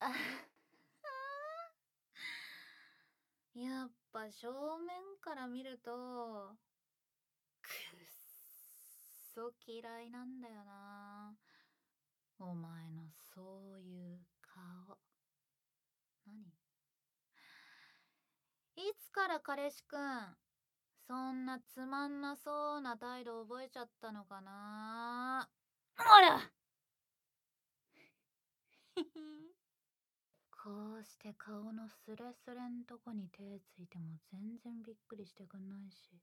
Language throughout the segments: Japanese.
やっぱ正面から見ると、くっそ嫌いなんだよな。お前のそういう顔。何？いつから彼氏くん、そんなつまんなそうな態度覚えちゃったのかな。ほらこうして顔のスレスレんとこに手ついても全然びっくりしてくんないし。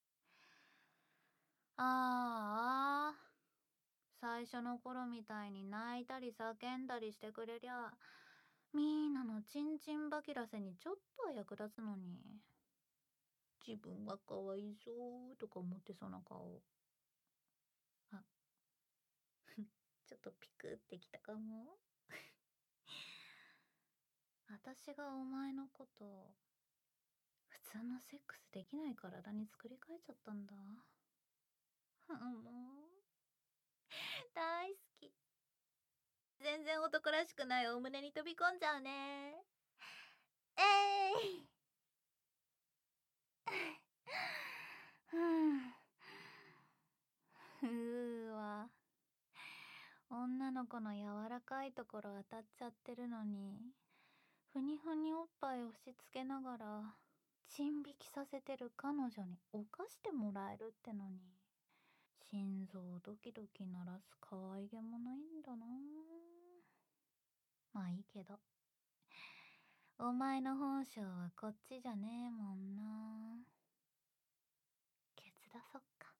ああ、最初の頃みたいに泣いたり叫んだりしてくれりゃ、みーなのチンチンバキらせにちょっとは役立つのに。自分がかわいそうとか思ってそうな顔。あ、ちょっとピクってきたかも。私がお前のこと普通のセックスできない体に作り変えちゃったんだ。もう大好き。全然男らしくないお胸に飛び込んじゃうね。いふうわ。女の子の柔らかいところ当たっちゃってるのに、ふにふにおっぱい押し付けながらチン引きさせてる彼女に犯してもらえるってのに、心臓ドキドキ鳴らす可愛げもないんだな。まあいいけど、お前の本性はこっちじゃねえもんな。ケツ出そっか。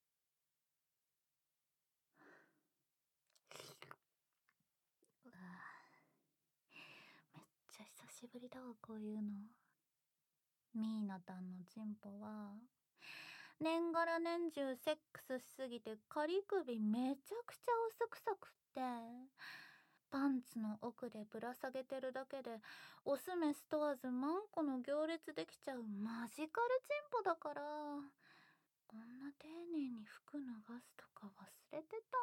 うわ、めっちゃ久しぶりだわ、こういうの。ミーナたんのチンポは年がら年中セックスしすぎて仮首めちゃくちゃ遅くさくって、パンツの奥でぶら下げてるだけでオスメス問わずマンコの行列できちゃうマジカルチンポだから、こんな丁寧に服脱がすとか忘れてた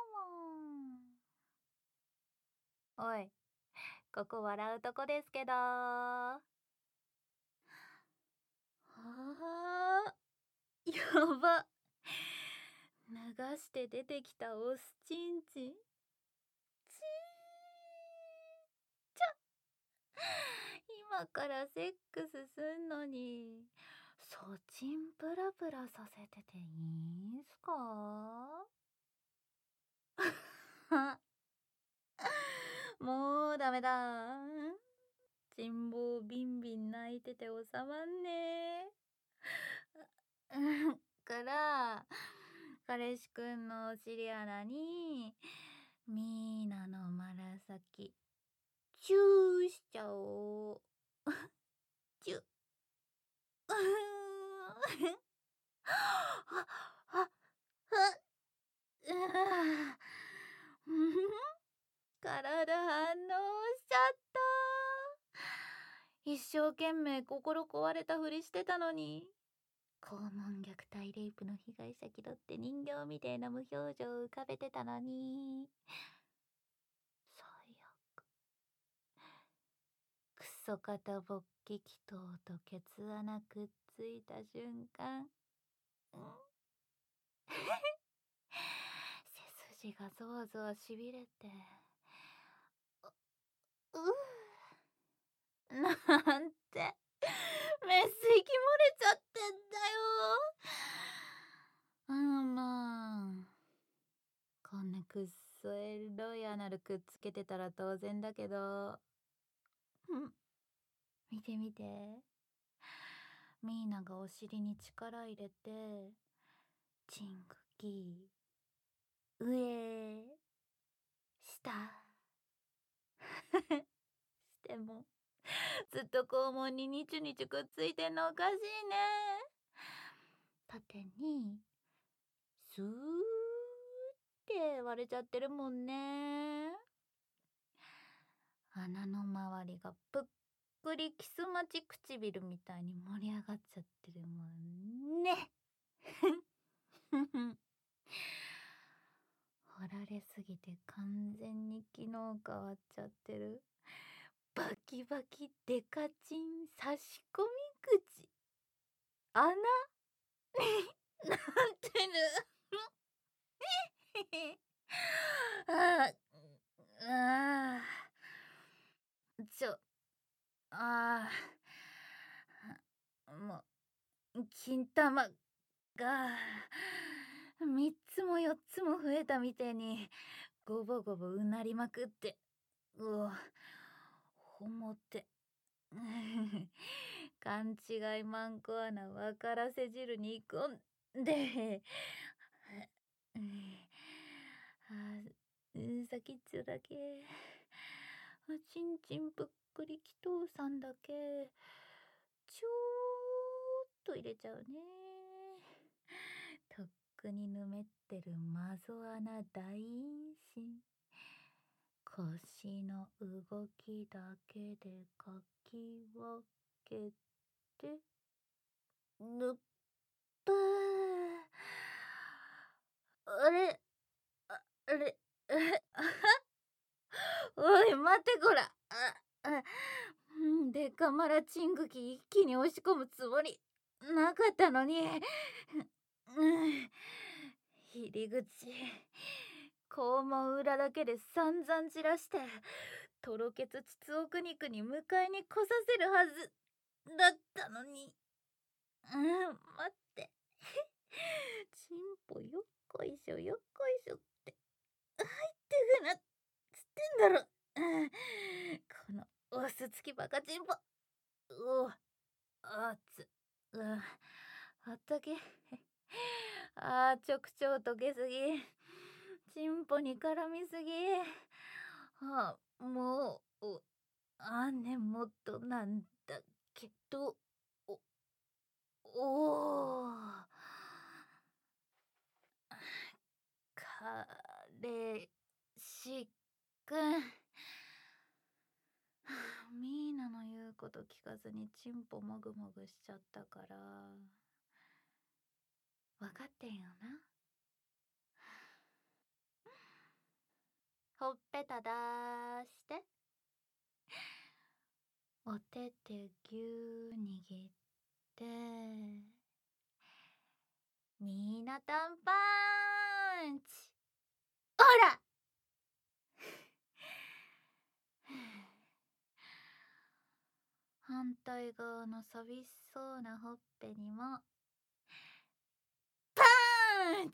わ。おい、ここ笑うとこですけど。はあ、やば。脱がして出てきたオスチンチン。ちーちゃ。今からセックスすんのに、そちんプラプラさせてていいんすか？もうダメだ。ちんぼうビンビン泣いてて収まんねえ。から、彼氏くんのお尻穴に、ミーナのまらさき、チューしちゃおう。チュ。あ、あ、うん、体反応しちゃった。一生懸命心壊れたふりしてたのに、肛門虐待レイプの被害者気取って人形みてえな無表情浮かべてたのに、最悪。クソ肩勃起気筒とケツ穴くっついた瞬間、背筋がゾワゾワしびれて、なんてメス息漏れちゃってんだよ。まあこんなくっそエロいアナルくっつけてたら当然だけど、見て見て、ミーナがお尻に力入れてチンクキ上下してもずっと肛門にニチュニチュくっついてんのおかしいね。縦にスーって割れちゃってるもんね。穴の周りがぷっくりキス待ち唇みたいに盛り上がっちゃってるもんね。掘られすぎて完全に機能変わっちゃってるバキバキデカチン差し込み口穴なってる。あああもう金玉が3つも4つも増えたみてえにゴボゴボうなりまくって、ほもて勘違いマンコ穴分からせ汁煮込んで先っちょだけちんちんぷっくりきとうさんだけちょっと入れちゃうね。とっくにぬめってる謎穴大陰唇、腰の動きだけでかき分けてぬっぷー。あれあれおい待てこら。でかまらちんぐき一気に押し込むつもりなかったのに。入り口肛門裏だけで散々散らしてとろけつ膣奥肉に迎えに来させるはずだったのに。待ってチンポよっこいしょよっこいしょって入ってくなっつってんだろ。このオスつきバカチンポ。あったけ。直腸溶けすぎ。チンポに絡みすぎ。もう、根元なんだけど、彼氏くん。ミーナの言うこと聞かずにチンポもぐもぐしちゃったから分かってんよな。ほっぺた出してお手手ぎゅー握ってミーナタンパンチ。ほら反対側の寂しそうなほっぺにもパンチ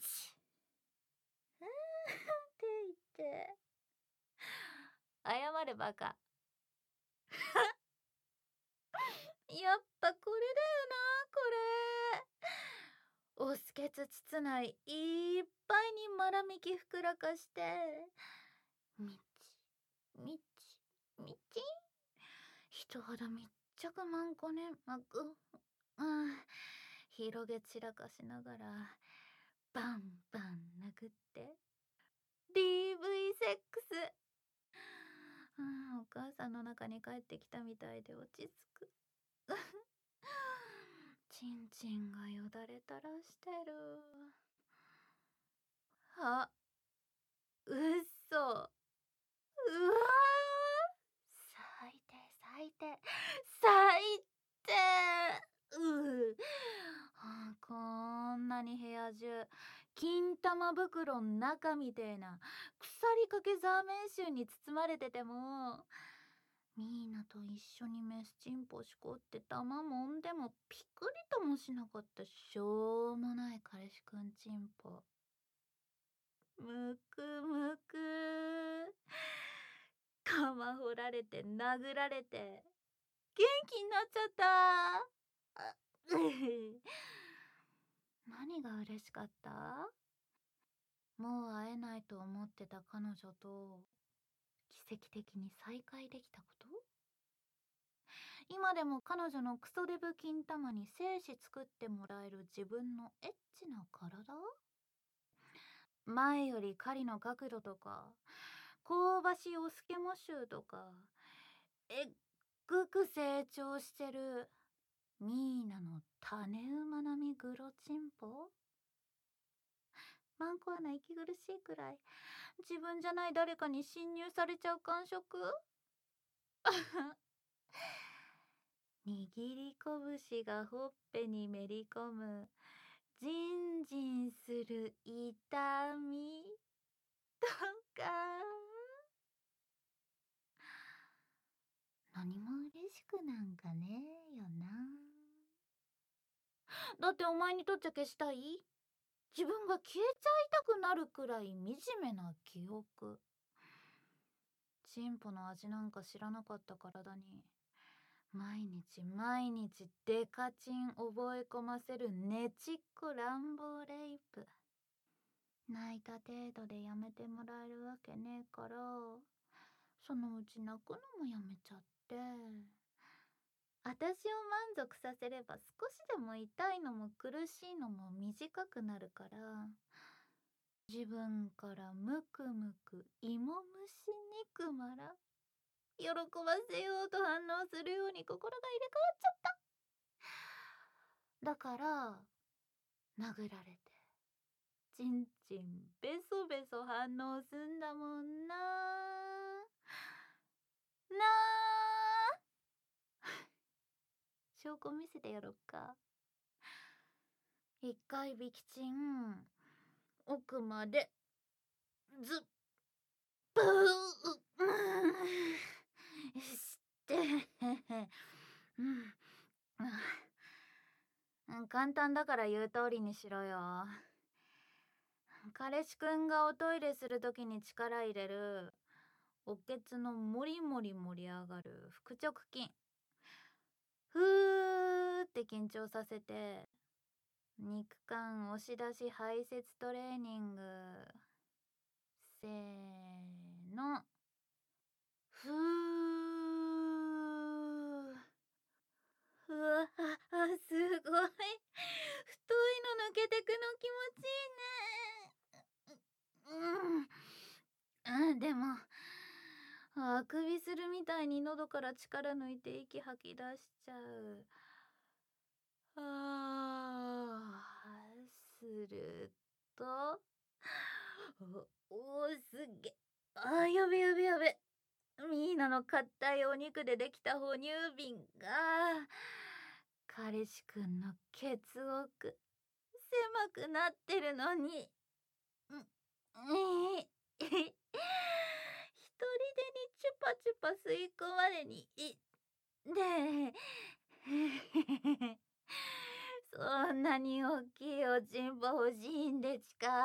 って言って謝れバカ。やっぱこれだよな、これ。おすけつ膣内いっぱいにまらみきふくらかしてみちみちみち人肌密着まんこねまく広げ散らかしながらバンバン殴って DV セックス。お母さんの中に帰ってきたみたいで落ち着く。ちんちんがよだれ垂らしてる。うっそ。うわ最低最低最低。こんなに部屋中金玉袋の中みてえな腐りかけザーメン臭に包まれててもミーナと一緒にメスチンポしこって玉もんでもピクリともしなかったしょうもない彼氏くんチンポむくむく釜掘られて殴られて元気になっちゃった。何が嬉しかった？もう会えないと思ってた彼女と奇跡的に再会できたこと？今でも彼女のクソデブ金玉に精子作ってもらえる自分のエッチな体？前より狩りの角度とか香ばしいおスケモ臭とかえっぐく成長してるミーナの種馬並みグロチンポ？マンコ穴息苦しいくらい自分じゃない誰かに侵入されちゃう感触？ 握り拳がほっぺにめり込むジンジンする痛みとか。何も嬉しくなんかねえよな。だってお前にとっちゃ消したい？自分が消えちゃいたくなるくらい惨めな記憶。チンポの味なんか知らなかった体に毎日毎日デカチン覚え込ませるねちっこ乱暴レイプ。泣いた程度でやめてもらえるわけねえから、そのうち泣くのもやめちゃって、私を満足させれば少しでも痛いのも苦しいのも短くなるから、自分からムクムク芋虫肉まら喜ばせようと反応するように心が入れ替わっちゃった。だから殴られてチンチンベソベソ反応すんだもんな。証拠見せてやろっか。一回引きチン奥までズッブーして簡単だから言う通りにしろよ。彼氏くんがおトイレするときに力入れるおけつのもりもり盛り上がる腹直筋、ふーって緊張させて肉感押し出し排泄トレーニング。せーの、ふー。うわ、すごい。太いの抜けてくの気持ちいいね。でも、あくびするみたいに喉から力抜いて息吐き出しちゃう。すると、すっげ。やべやべやべ。ミーナの硬いお肉でできた哺乳瓶が、彼氏くんのケツ奥、狭くなってるのに、一人でにチュパチュパ吸い込まれにそんなに大きいおちんぽ欲しいんでちか？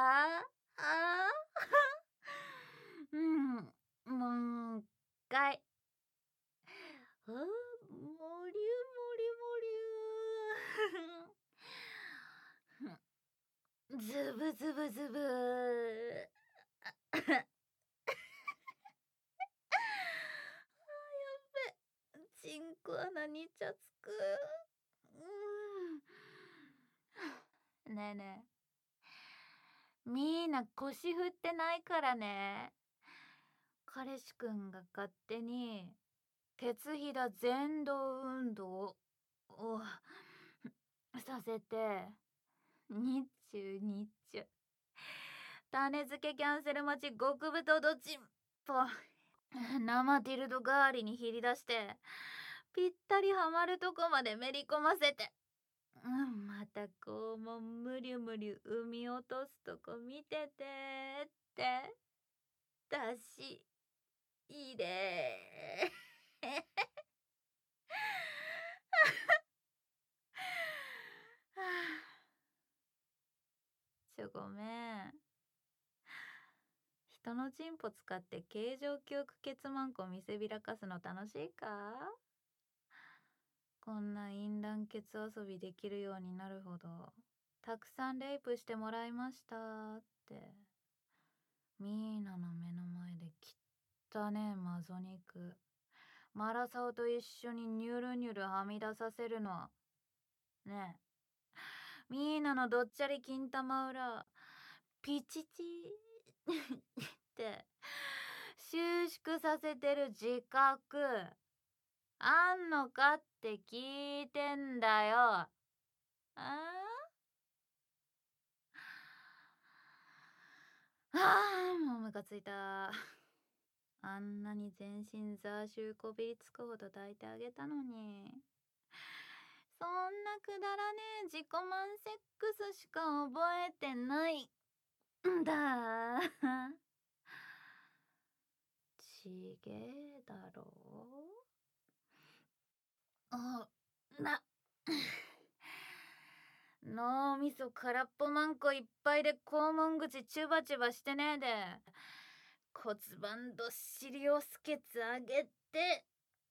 もう一回。もりゅもりもりゅズブズブズブやべ、チンコ穴にちゃつく。ねえねえ、みんな腰振ってないからね。彼氏くんが勝手にケツひだ前動運動をさせて、日中日中種付けキャンセル待ち極太どちんぽ生ディルド代わりにひり出してぴったりはまるとこまでめり込ませて、またこうもむりゅむりゅ産み落とすとこ見ててって出し入れごめん。人のチンポ使って形状記憶ケツマンコ見せびらかすの楽しいか？こんな淫乱ケツ遊びできるようになるほどたくさんレイプしてもらいましたってミーナの目の前で汚ねえマゾ肉マラサオと一緒にニュルニュルはみ出させるのねえ、ミーナのどっちゃり金玉裏ピチチって収縮させてる自覚あんのかって聞いてんだよ。もうムカついた。 あんなに全身ザーシューこびりつくほど抱いてあげたのに。そんなくだらねえ自己満セックスしか覚えてないんだ。ちげえだろ。な脳みそ空っぽマンコいっぱいで肛門口チュバチュバしてねえで骨盤どっしりをすけつ上げて、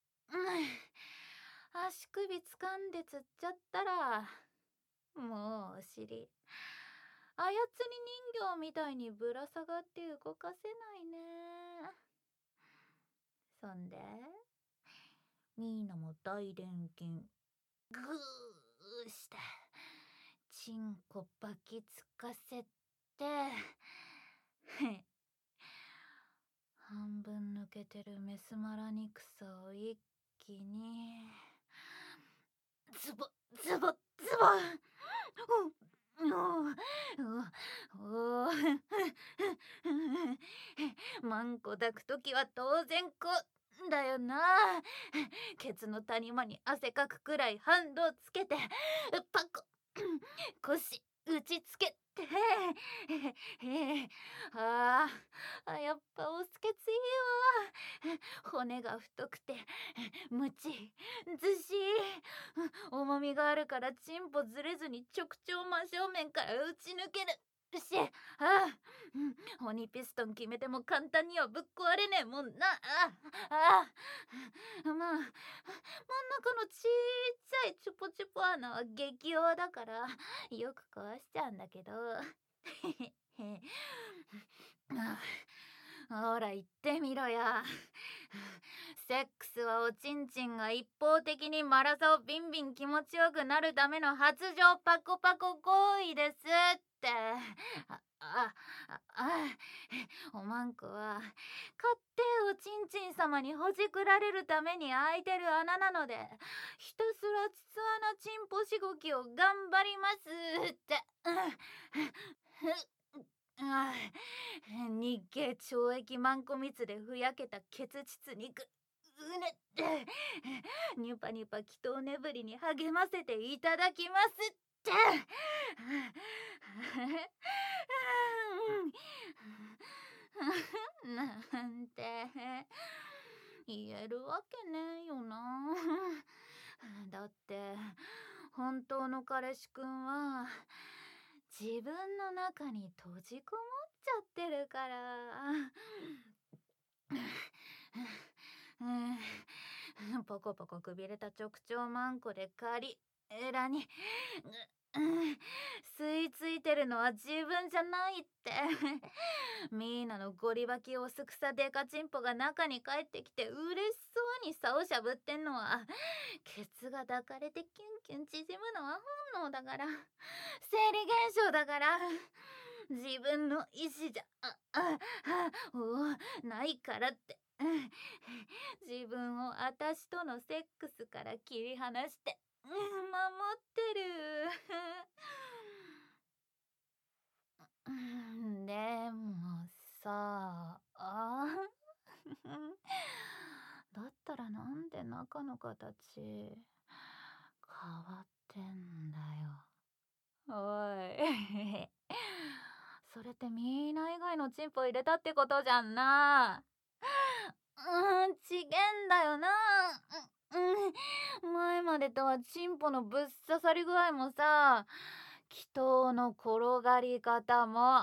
足首掴んでつっちゃったらもうお尻操り人形みたいにぶら下がって動かせないね。そんでミーナも大連筋グーしてチンコバキつかせて半分抜けてるメスマラ肉さを一気にズボズボズボマンコ抱くときは当然こうだよな。ケツの谷間に汗かくくらい反動つけてパコ腰打ちつけてやっぱおすけついわ。骨が太くてムチずし重みがあるからチンポずれずに直腸真正面から打ち抜けるし、鬼ピストン決めても簡単にはぶっ壊れねえもんな。まあ真ん中のちっちゃいチュポチュポ穴は激弱だからよく壊しちゃうんだけどほら言ってみろや。セックスはおちんちんが一方的にマラサをビンビン気持ちよくなるための発情パコパコ行為ですって。おまんこは勝手おちんちん様にほじくられるために開いてる穴なのでひたすら筒穴チンポしごきを頑張りますって。日系懲役マンコ蜜でふやけたケツ膣肉うねってニュパニュパ祈祷ねぶりに励ませていただきますって。なんて言えるわけねえよな。だって本当の彼氏くんは自分の中に閉じこもっちゃってるから。ポコポコくびれた直腸マンコでカリエラに吸い付いてるのは自分じゃないって。ミーナのゴリバキオスクサデカチンポが中に帰ってきて嬉しそうに竿しゃぶってんのはケツが抱かれてキュンキュン縮むのは本能だから、生理現象だから、自分の意志じゃないからって。自分を私とのセックスから切り離して守ってる。でもさだったらなんで中の形変わってんだよ。おいそれってみんな以外のチンポ入れたってことじゃんな。ちげんだよな。前までとはチンポのぶっ刺さり具合もさ、祈祷の転がり方も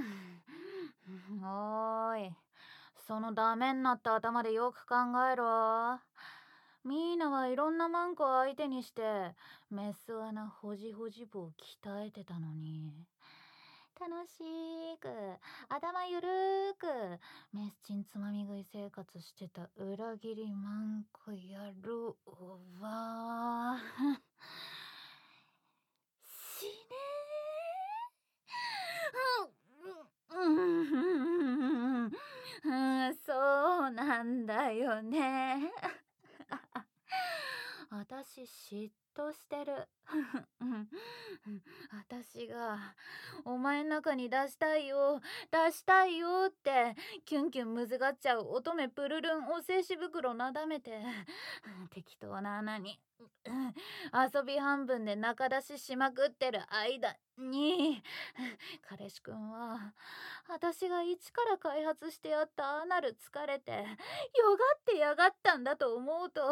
おーい、そのダメになった頭でよく考えろ。ミーナはいろんなマンコを相手にしてメス穴ホジホジ棒鍛えてたのに、楽しく頭ゆるーくメスチンつまみ食い生活してた裏切りマンコ野郎は死ねそうなんだよね。私知っとしてる。私がお前ん中に出したいよ出したいよってキュンキュンむずがっちゃう乙女プルルンお精子袋なだめて適当な穴に遊び半分で中出ししまくってる間に彼氏くんは私が一から開発してやったアナル疲れてよがってやがったんだと思うと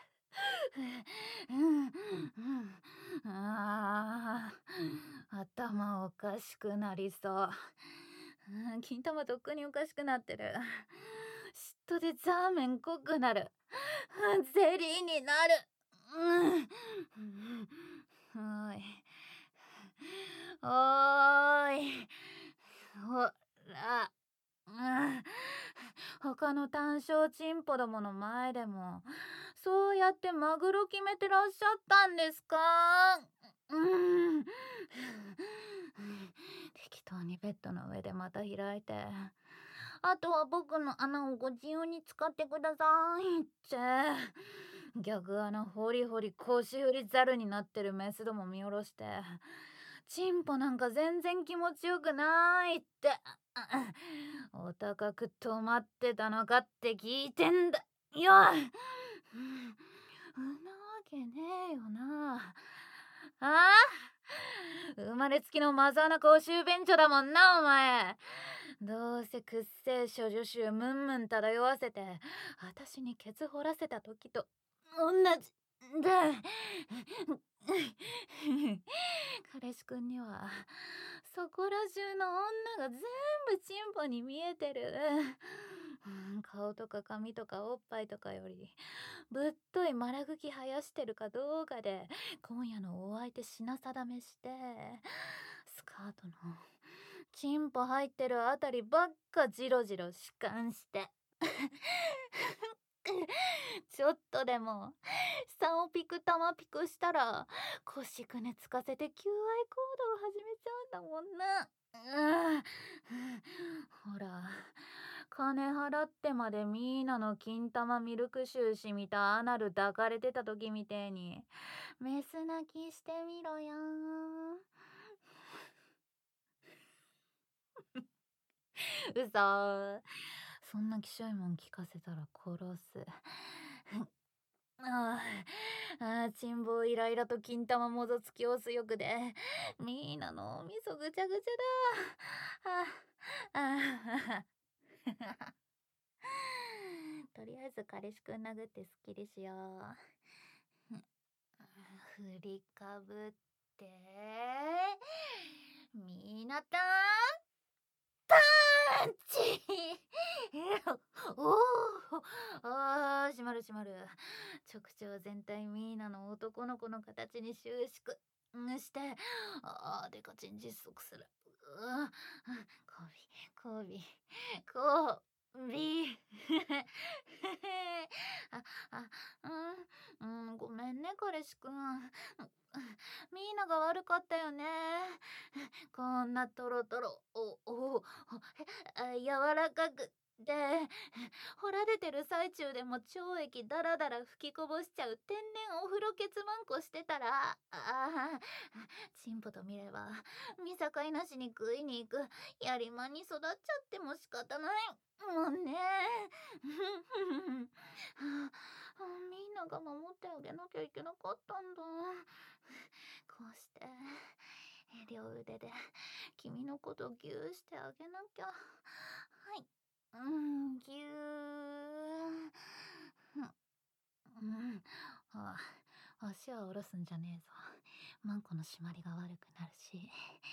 頭おかしくなりそう。金玉とっくにおかしくなってる。嫉妬でザーメン濃くなる。ゼリーになる。おーい。おーい。ほら。他の単勝チンポどもの前でもそうやってマグロ決めてらっしゃったんですか？適当にベッドの上でまた開いて、あとは僕の穴をご自由に使ってくださいって逆穴ホリホリ腰振りザルになってるメスども見下ろして、チンポなんか全然気持ちよくないってお高く止まってたのかって聞いてんだよ。なわけねえよな。あ生まれつきのマザーな公衆便所だもんなお前。どうせくっせえ処女臭ムンムン漂わせて私にケツ掘らせた時と同じだ。彼氏くんにはそこら中の女が全部チンポに見えてる。顔とか髪とかおっぱいとかよりぶっとい丸茎生やしてるかどうかで今夜のお相手品定めして、スカートのチンポ入ってるあたりばっかジロジロ弛緩してちょっとでも3をピク玉ピクしたら腰くねつかせて求愛行動を始めちゃうんだもんな。ほら金払ってまでミーナの金玉ミルク臭しみたアナル抱かれてた時みてえにメス泣きしてみろよ。嘘。そんなきしょいもん聞かせたら殺す。チンボイライラと金玉もぞつきおす欲でミーナのお味噌ぐちゃぐちゃだ。とりあえず彼氏くん殴ってスッキリしよう。振りかぶってみなたんパンチおお閉まる閉まる。直腸全体ミーナの男の子の形に収縮してでかちん実足する。コビあごめんね彼氏くん。ミーナが悪かったよね。こんなトロトロ柔らかくで掘られてる最中でも腸液ダラダラ吹きこぼしちゃう天然お風呂ケツマンコしてたらチンポと見れば見境なしに食いに行くやりまんに育っちゃっても仕方ないもんね。みんなが守ってあげなきゃいけなかったんだ。こうして両腕で君のことギューしてあげなきゃ。はい、ぎゅー。足は下ろすんじゃねえぞ。マンコの締まりが悪くなるし。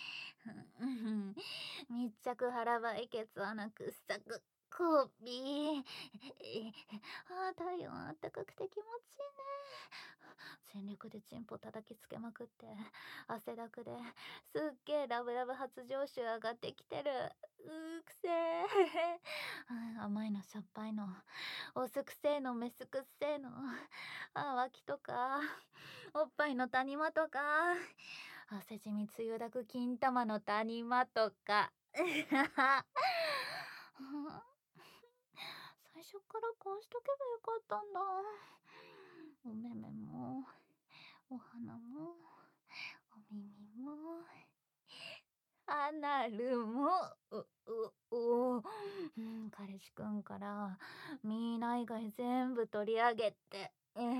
密着腹ばいケツ穴くっさく。コビー。体温あったかくて気持ちいいね。全力でチンポ叩きつけまくって汗だくですっげえラブラブ発情臭上がってきてる。くせえ。甘いのしょっぱいのオスくせえのメスくせえの脇とかおっぱいの谷間とか汗じみつゆだく金玉の谷間とか最初からこうしとけばよかったんだ。お目目もお鼻なるも、彼氏くんからミーナ以外全部取り上げて、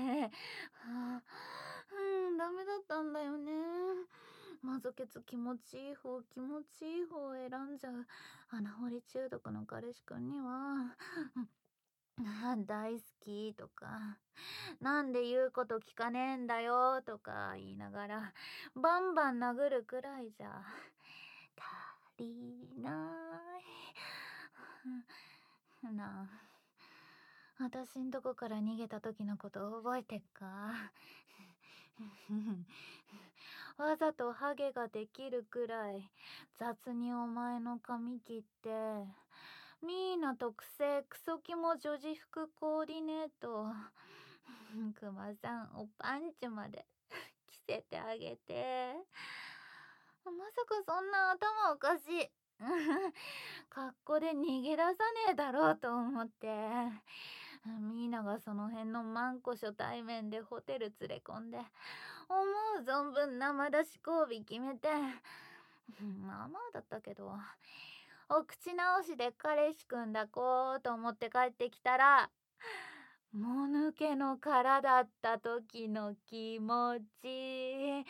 ダメだったんだよね。マゾケツ気持ちいい方を選んじゃう穴掘り中毒の彼氏くんには、大好きとか、なんで言うこと聞かねえんだよとか言いながらバンバン殴るくらいじゃ足りないなあ。私んとこから逃げた時のこと覚えてっか？わざとハゲができるくらい雑にお前の髪切って、ミーナ特製クソキモ女児服コーディネート、クマさんおパンチまで着せてあげて、まさかそんな頭おかしい格好で逃げ出さねえだろうと思って、ミーナがその辺のマンコ初対面でホテル連れ込んで、思う存分生出し交尾決めて、まあまあだったけど、お口直しで彼氏くん抱こうと思って帰ってきたら、もぬけの殻だった時の気持ち。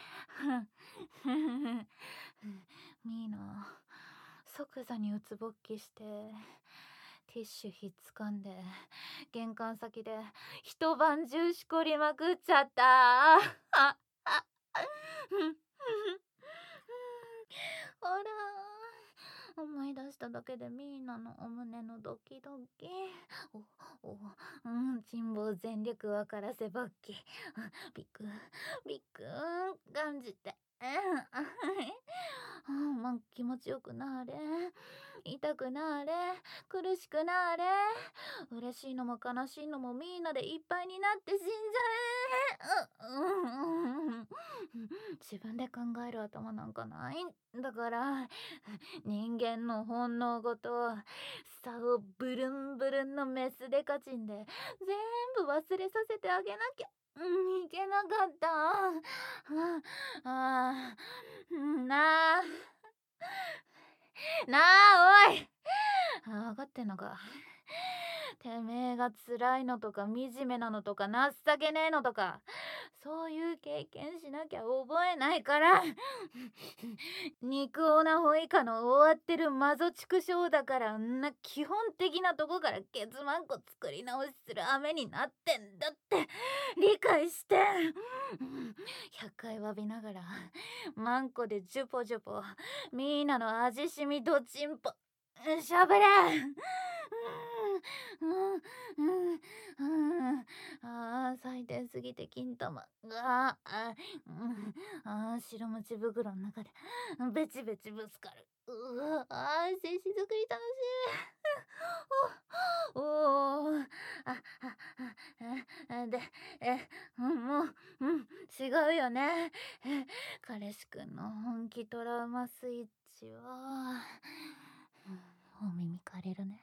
ミーナ、即座にうつぼっきして、ティッシュひっつかんで、玄関先で一晩中しこりまくっちゃった。ほら、思い出しただけでミーナのお胸のドキドキ。辛抱全力分からせばっき。ビクン感じて。まあ、気持ちよくなれ、痛くなれ、苦しくなれ、嬉しいのも悲しいのもみんなでいっぱいになって死んじゃえ。自分で考える頭なんかないんだから、人間の本能ごと差をブルンブルンのメスデカチンで全部忘れさせてあげなきゃいけなかった。なあおい、分かってんのか？てめえが辛いのとか惨めなのとか情けねえのとか、そういう経験しなきゃ覚えないから肉オナホ以下の終わってるマゾ畜生だから基本的なとこからケツマンコ作り直しする羽目になってんだって理解して100回詫びながらマンコでジュポジュポミーナの味しみどちんぽしゃべれ。最低すぎて金玉が白餅袋の中でベチベチぶつかる。精子作り楽しい。で、もう、違うよね。彼氏くんの本気トラウマスイッチは、お耳借りるね。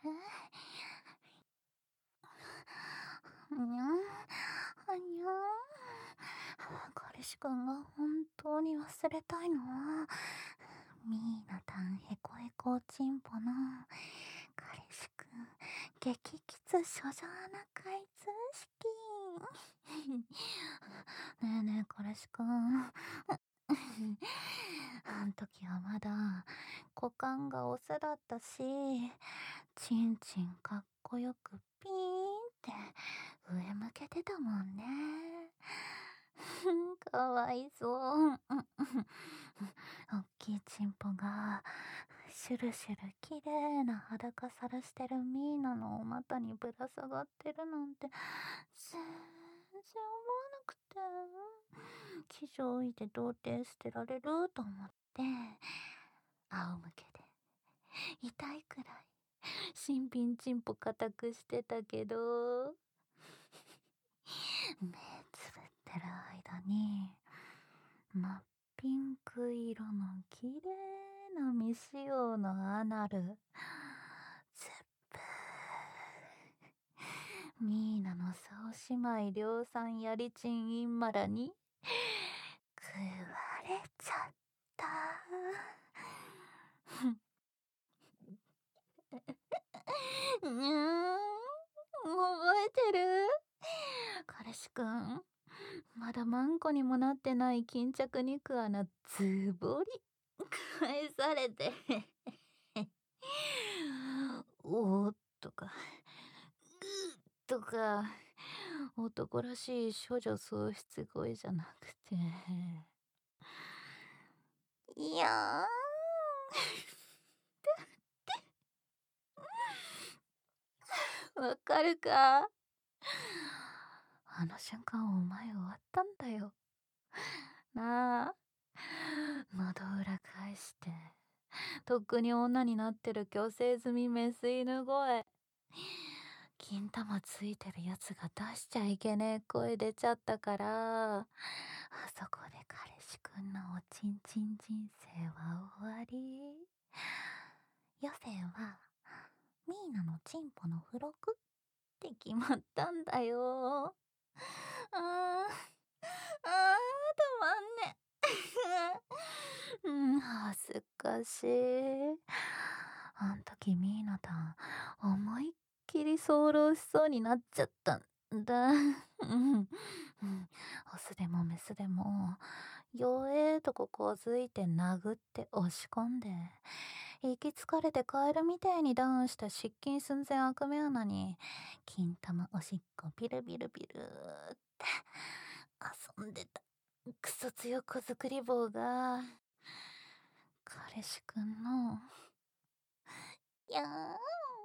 彼氏くんが本当に忘れたいのは、ミーナタンヘコヘコチンポの彼氏くん激キツ処女穴開通式。ねえねえ彼氏くんあん時はまだ股間がオスだったし、チンチンかっこよくピーンって上向けてたもんね。かわいそう。おっきいチンポがシュルシュル綺麗な裸さらしてるミーナのお股にぶら下がってるなんて全然思わなくて、気丈置いて童貞捨てられると思って仰向けで痛いくらい新品チンポ固くしてたけど、目つぶってる間に真っピンク色の綺麗な未使用のアナルゼップミーナの竿姉妹量産やりちんインマラに食われちゃった。 覚えてる？彼氏くん、まだマンコにもなってない巾着肉穴ズボリ返されておーっとか、うーとか、男らしい処女喪失声じゃなくて、いやわかるか？あの瞬間お前終わったんだよ。なあ、窓裏返して、とっくに女になってる虚勢済みメス犬声。金玉ついてるやつが出しちゃいけねえ声出ちゃったから、あそこで彼氏くんのおちんちん人生は終わり。余生は、ミーナのチンポの付録って決まったんだよ。あー、あー、止まんね。恥ずかしい。あん時ミーナたん、思いっきり早漏しそうになっちゃったんだ。オスでもメスでも、弱えとここづいて殴って押し込んで、息疲れてカエルみたいにダウンした失禁寸前悪目穴に、金玉おしっこビルビルビルって遊んでた。クソ強子作り棒が、彼氏くんの、やーん。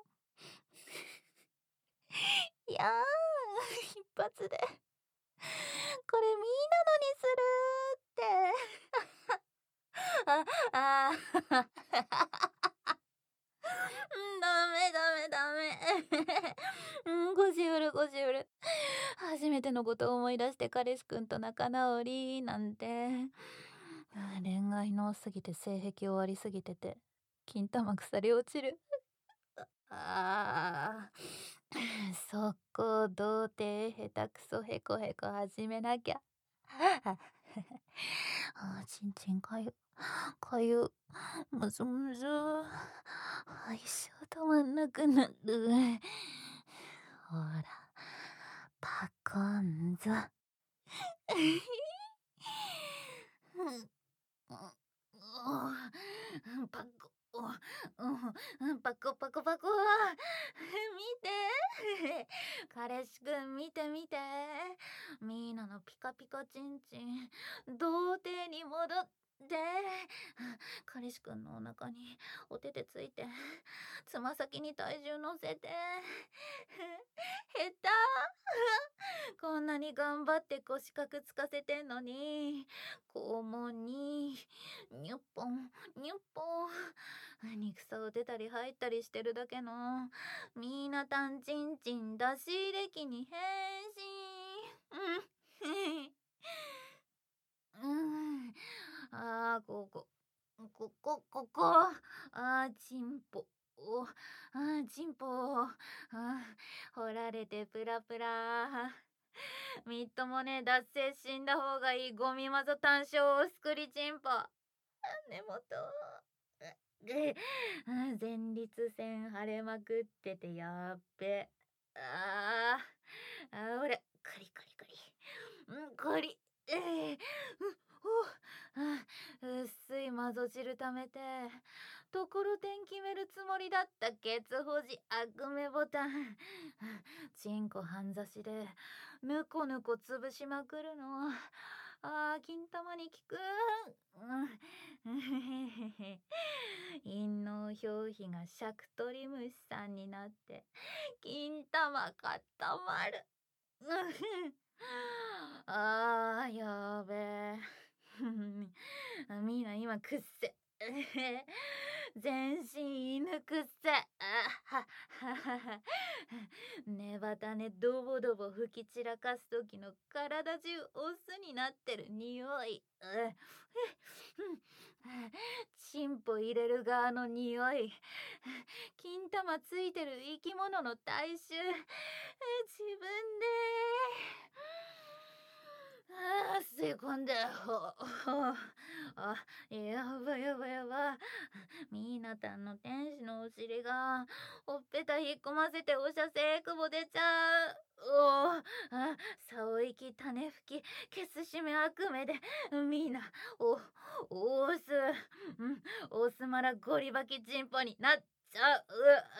やーん。一発で。これミーなのにするって。ダメダメダメ。ゴジュールゴジュール。初めてのことを思い出して彼氏くんと仲直りなんて。恋愛の多すぎて性癖終わりすぎてて、金玉腐り落ちる。速攻童貞下手くそへこへこ始めなきゃ。ちんちんかゆ、かゆ、むずむず。一生止まんなくなる。ほら、パコンぞ。パコ、パコパコパコ。見て。彼氏くん見て見て。ミーナのピカピカチンチン、童貞に戻って。彼氏くんのお腹にお手手ついて、つま先に体重乗せて。下手。こんなに頑張って腰角つかせてんのに、肛門に、ニュッポン、ニュッポン。肉さを出たり入ったりしてるだけの、ミーナタンチンチン出し入れ機に変身。ここ。ここ。チンポ。チンポ。掘られてプラプラ。みっともねえ脱線死んだ方がいいゴミマゾ単勝をすくりチンポ。根元。前立腺腫れまくっててやっべ。ほれ、カリカリカリ。カリ。薄いマゾ汁溜めて、ところてん決めるつもりだったケツ保持悪夢ボタン。チンコ半刺しで、ぬこぬこ潰しまくるの。金玉に効く。陰嚢表皮がシャクトリムシさんになって、金玉固まる。やべえ。みんな今くっせ。全身犬くっせ。ねばたねドボドボ吹き散らかす時の体中オスになってる匂い。チンポ入れる側の匂い。金玉ついてる生き物の体臭。自分で。 り込んで、あ、やばやばやば。ミーナたんの天使のお尻が、ほっぺた引っ込ませておしゃせーくぼ出ちゃう。さおいき、種吹き、ケスしめ悪目で、ミーナ、おーす、オスマラゴリバキチンポになっちゃう。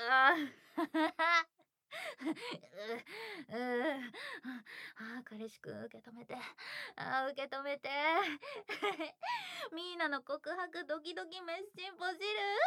彼氏くん受け止めて。受け止めて。ミーナの告白ドキドキメッシンポ汁。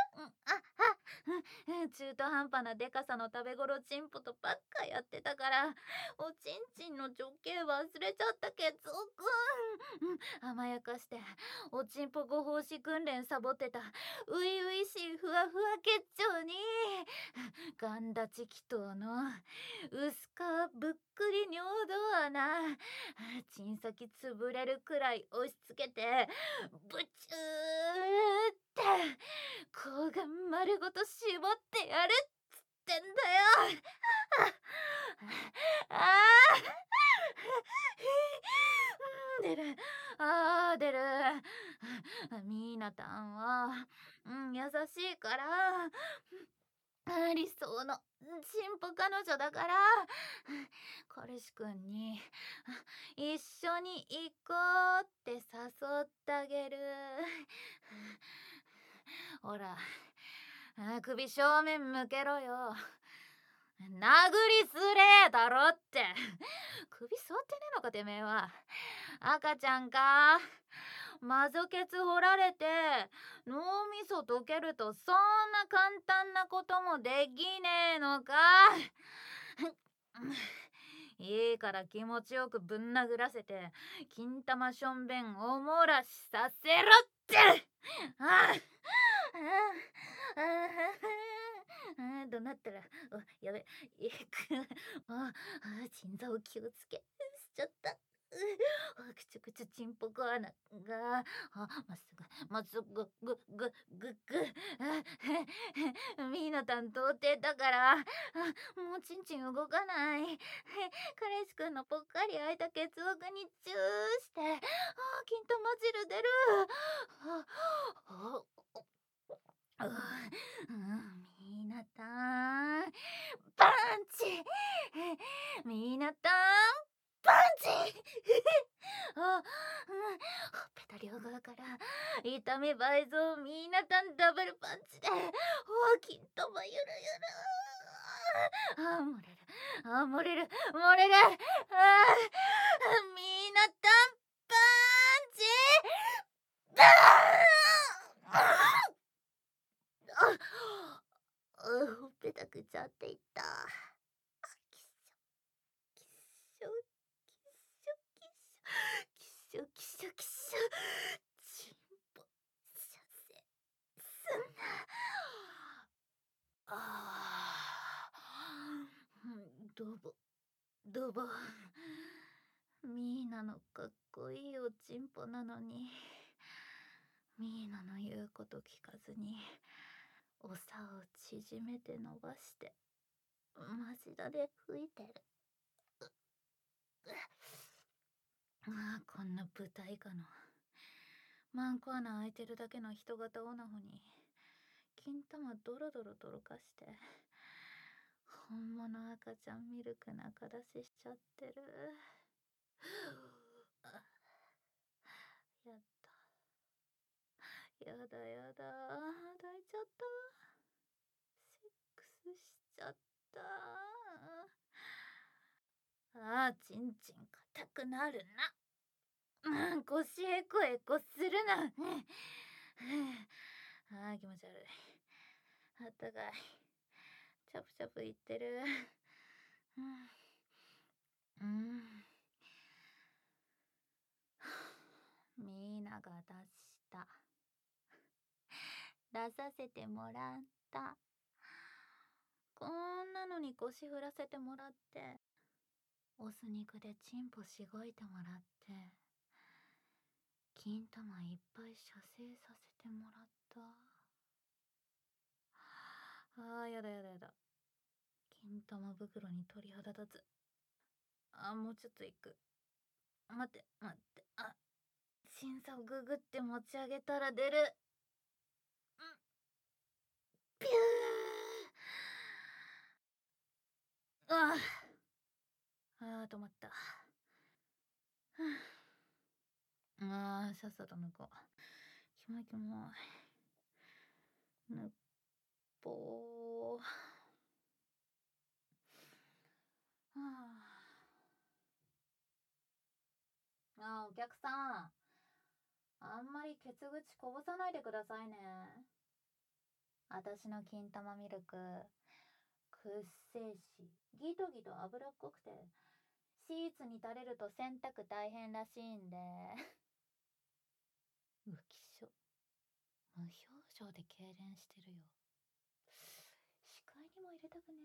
中途半端なデカさの食べ頃チンポとばっかやってたから、おちんちんの直径忘れちゃったケツオくん。甘やかして、おちんぽご奉仕訓練サボってた、ういういしいふわふわ結腸に、ガンダチキトーの薄皮ぶっくり尿道穴、チン先潰れるくらい押し付けて、ブチューって睾丸丸ごと絞ってやるっつってんだよ。出る。出る。ミーナたんは、優しいから、理想のチンポ彼女だから、彼氏くんに一緒に行こうって誘ってあげる。ほら、首正面向けろよ。殴りすれーだろって。首座ってねえのかてめえは。赤ちゃんか。マゾケツ掘られて脳みそ溶けるとそんな簡単なこともできねえのか。いいから気持ちよくぶん殴らせて金玉しょんべんおもらしさせろって。どなったら、やべ、心臓気をつけしちゃった。くちゅくちゅちんぽこ穴が、まっすぐ、ミーナたん童貞だから、もうちんちん動かない。彼氏くんのぽっかり開いたケツ奥にチューして、金玉汁出る。みーなたん、パンチ。みーなたん、パンチ。ほっぺた両側から痛み倍増。みーなたんダブルパンチで金玉ゆるゆる。漏れる。みーなたん、パンチ。バーン。ほっぺたくちゃっていった。きしょ。ちんぽ、射精、すんな。ドボ。ミーナのかっこいいおちんぽなのに、ミーナの言うこと聞かずに、おさを縮めて伸ばして、町田で吹いてる。こんな舞台下のマンコ穴開いてるだけの人型オナホに金玉ドロドロとろかして本物赤ちゃんミルク中出ししちゃってる。やだ。抱いちゃった。セックスしちゃった。ちんちん硬くなるな。腰エコするな。気持ち悪い。あったかい。チャプチャプいってる。ミーナが出した。出させてもらった。こんなのに腰振らせてもらって、オス肉でチンポしごいてもらって、金玉いっぱい射精させてもらった。やだ。金玉袋に鳥肌立つ。もうちょっといく。待って。 審査をググって持ち上げたら出る。ピュー。止まった。さっさと抜こう。キモいキモい。ぬっぽー。お客さん。あんまりケツ口こぼさないでくださいね。私の金玉ミルク、くっせえし、ギトギト脂っこくて、シーツに垂れると洗濯大変らしいんで。浮き性。無表情で痙攣してるよ。視界にも入れたくね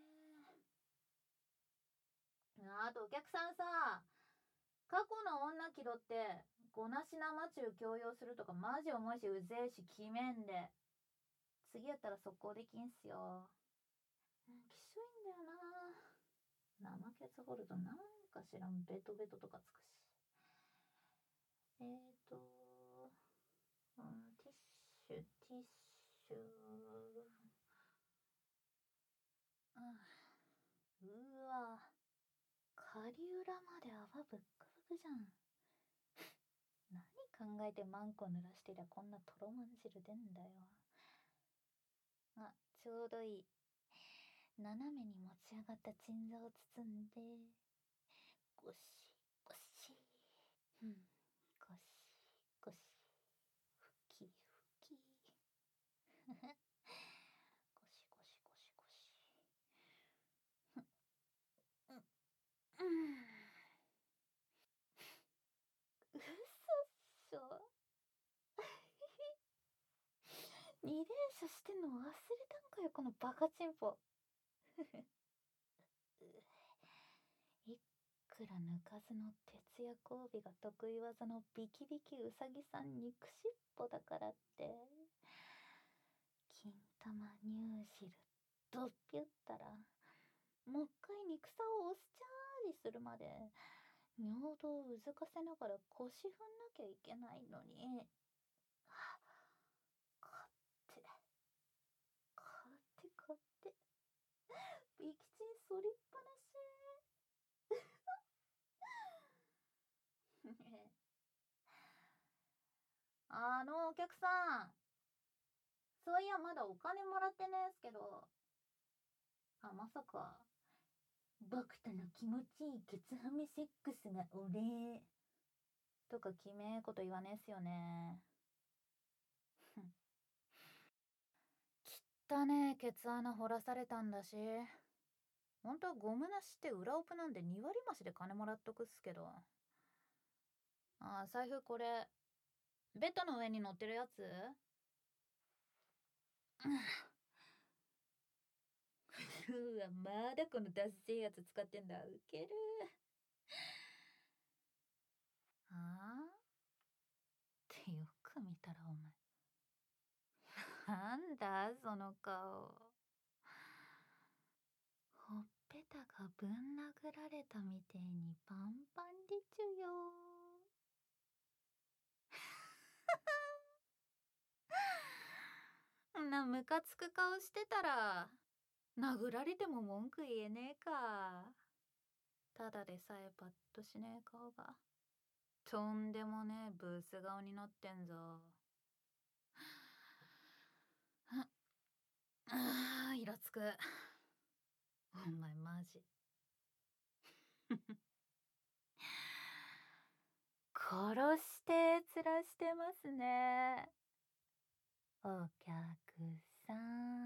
え。あとお客さんさ、過去の女気取ってごなし生中強要するとかマジ重いしうぜえし決めんで。次やったら速攻できんすよ。きしょいんだよな。生ケツ掘るとなんか知らんベトベトとかつくし。ティッシュティッシュ。うわ、カリウラまで泡ぶっかぶくじゃん。何考えてマンコ濡らしてりゃこんなトロまん汁出んだよ。ちょうどいい。斜めに持ち上がった鎮座を包んで、ゴシゴシ。ゴシゴシ。ふきふき。ゴシゴシゴシゴシ。嘘っしょ。2連射してんの忘れたんかよ、このバカチンポ。いくら抜かずの徹夜交尾が得意技のビキビキウサギさん肉しっぽだからって、金玉乳汁ドッピュったら、もう一回肉さを押すチャージするまで、尿道をうずかせながら腰踏んなきゃいけないのに。勝手。ビキチン反りっぱなし。お客さん。そういやまだお金もらってねえすけど。まさか。僕との気持ちいいケツハメセックスがお礼。とかきめえこと言わねえっすよね。汚ねえケツ穴掘らされたんだし。本当はゴムなしって裏オプなんで2割増しで金もらっとくっすけど。財布これ。ベッドの上に乗ってるやつ？うわ、まだこのダッセーやつ使ってんだ。ウケる。ってよく見たらお前。なんだその顔。ほっぺたがぶん殴られたみてえにパンパンでちゅよ。ムカつく顔してたら殴られても文句言えねえか。ただでさえパッとしねえ顔がとんでもねえブース顔になってんぞ。イラつく。お前マジ殺して面してますね。お客さん。